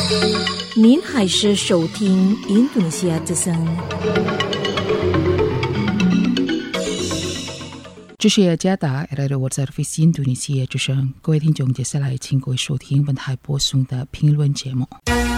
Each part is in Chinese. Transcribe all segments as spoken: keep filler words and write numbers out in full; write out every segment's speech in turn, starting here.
您还是收听印度尼西亚之声。 这是雅加达 Radio World Service 印度尼西亚之声，各位听众，接下来请各位收听本台播送的评论节目。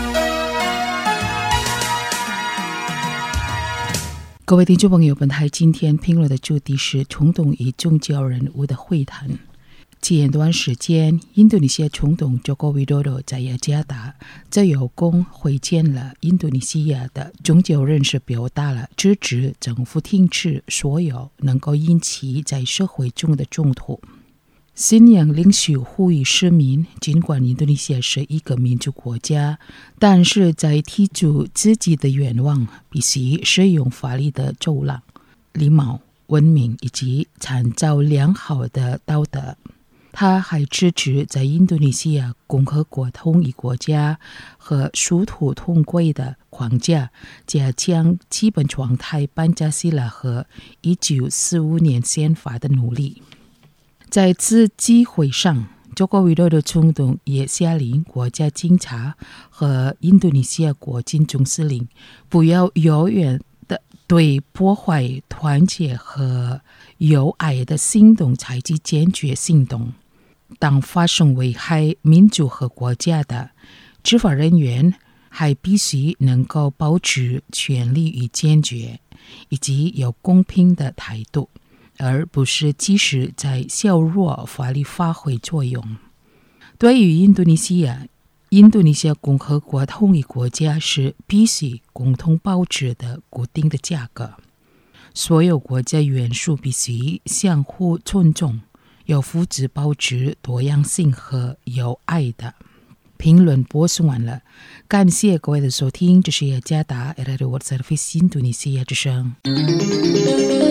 各位听众朋友，本台今天评论的主题是总统与宗教人物的会谈。前段时间，印度尼西亚总统佐科维多多在雅加达在有功会见了印度尼西亚的宗教人士，表达了支持政府停止所有能够引起在社会中的冲突。信仰领袖呼吁市民，尽管印度尼西亚是一个民主国家，但是在提出自己的愿望必须使用法律的走廊、礼貌、文明以及参照良好的道德。他还支持在印度尼西亚共和国统一国家和殊途同归的框架，加强基本状态班加西拉和一九四五年宪法的努力。在此机会上，佐科维多多总统也下令国家警察和印度尼西亚国军总司令不要永远的对破坏团结和友爱的行动采取坚决行动。当发生危害民族和国家的执法人员，还必须能够保持权力与坚决，以及有公平的态度，而不是及时在削弱法律发挥作用。对于印度尼西亚，印度尼西亚共和国统一国家是必须共同保持的固定的价格。所有国家元素必须相互尊重，要负责保持多样性和友爱的。评论播送完了，感谢各位的收听，这是雅加达 Radio World Service 印度尼西亚之声。